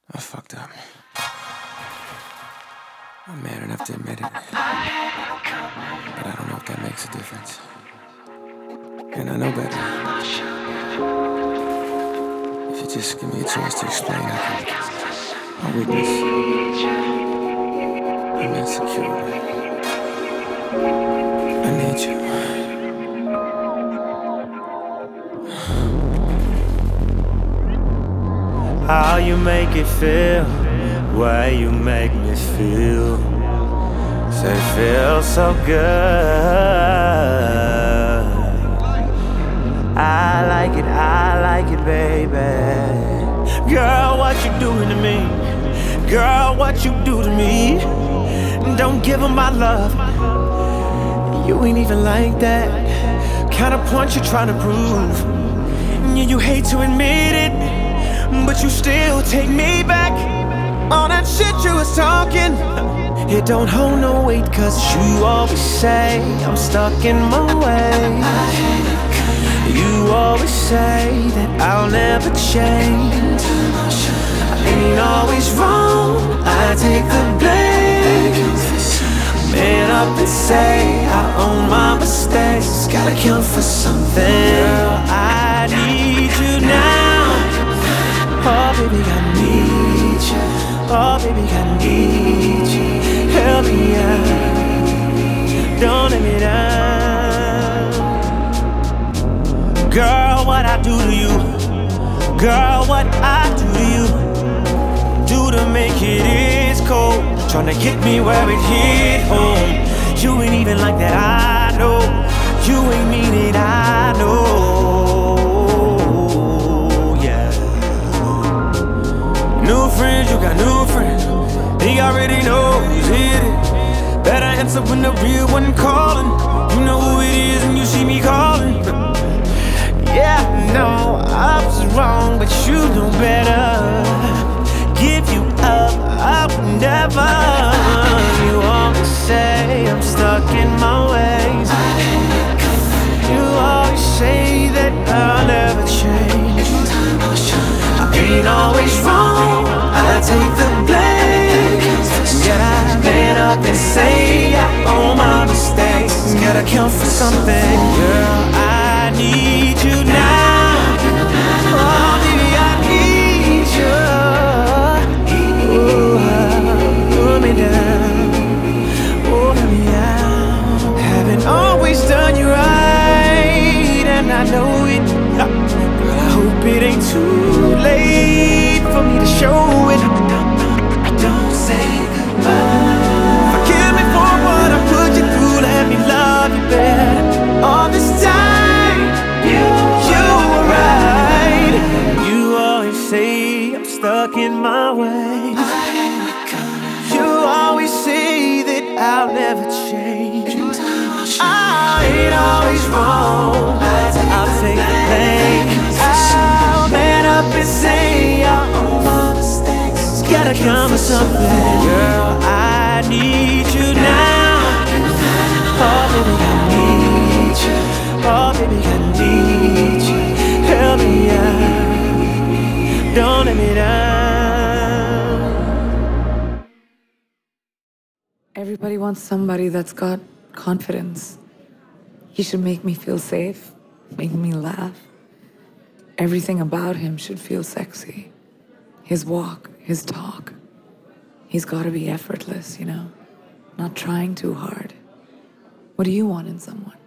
I fucked up. I'm mad enough to admit it. But I don't know if that makes a difference. And I know better. If you just give me a chance to explain, my weakness. I'm insecure. I need you. How you make it feel, way you make me feel. Say feel so good. I like it, baby. Girl, what you doing to me? Girl, what you do to me? Don't give 'em my love. You ain't even like that. Kind of point you're trying to prove. Yeah, you hate to admit it, but you still take me back. All that shit you was talking, it don't hold no weight, cause you always say I'm stuck in my ways. You always say that I'll never change. I ain't always wrong, I take the blame. Man up and say I own my mistakes. Gotta count for something. Girl, I need you now. Oh baby, I need you. Oh baby, I need you. Help me out, don't let me down. Girl, what I do to you? Girl, what I do to you? Do to make it is cold. Tryna get me where it hit home. You ain't even like that, I know. You ain't mean it, I know. New friends, you got new friends. They already know who's hit it. Better answer when the real one calling. You know who it is and you see me calling. Yeah, no, I was wrong, but you know better. Give you up, I would never. You always say I'm stuck in my ways. You always say that I'll never change. I ain't always wrong, I take the blame. Yet I man up and say I own my mistakes. Gotta count for something. Girl, I need you now. Oh baby, I need you. Oh, pull me down. Oh, let me out. Haven't always done you right, and I know it. Girl, I hope it ain't too late for me to show it. Don't say goodbye. Forgive me for what I put you through. Let me love you better. All this time, you were right. You always say I'm stuck in my ways. You always say that I'll never change. I ain't always wrong, I'll take the blame. I'll man up and say I own my mistakes. Gotta come with something. Girl, I need you now. Oh baby, I need you. Oh baby, I need you. Help me out, don't let me down. Everybody wants somebody that's got confidence. He should make me feel safe, make me laugh. Everything about him should feel sexy. His walk, his talk. He's gotta be effortless, you know? Not trying too hard. What do you want in someone?